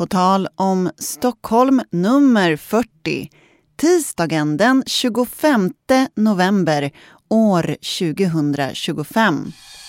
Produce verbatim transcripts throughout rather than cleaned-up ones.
På tal om Stockholm nummer fyrtio, tisdagen den tjugofemte november år tjugohundratjugofem.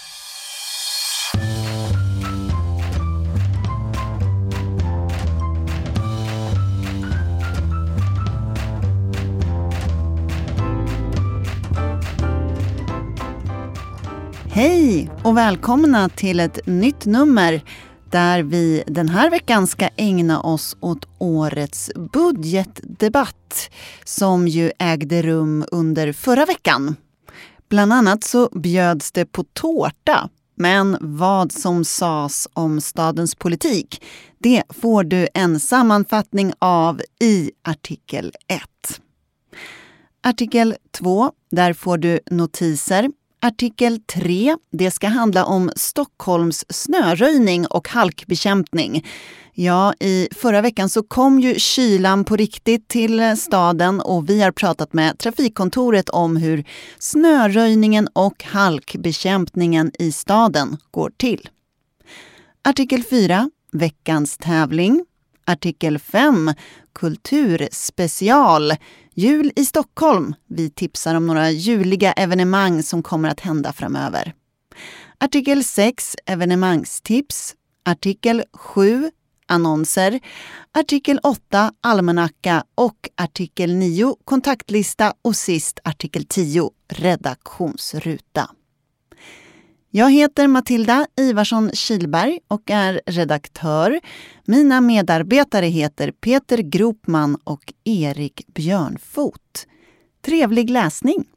Hej och välkomna till ett nytt nummer där vi den här veckan ska ägna oss åt årets budgetdebatt som ju ägde rum under förra veckan. Bland annat så bjöds det på tårta, men vad som sades om stadens politik, det får du en sammanfattning av i artikel ett. Artikel två, där får du notiser. Artikel tre, det ska handla om Stockholms snöröjning och halkbekämpning. Ja, i förra veckan så kom ju kylan på riktigt till staden och vi har pratat med trafikkontoret om hur snöröjningen och halkbekämpningen i staden går till. Artikel fyra, veckans tävling. Artikel fem, kulturspecial. Jul i Stockholm. Vi tipsar om några juliga evenemang som kommer att hända framöver. Artikel sex, evenemangstips. Artikel sju, annonser. Artikel åtta, almanacka. Och artikel nio, kontaktlista. Och sist artikel tio, redaktionsruta. Jag heter Matilda Ivarsson Kilberg och är redaktör. Mina medarbetare heter Peter Gropman och Erik Björnfot. Trevlig läsning!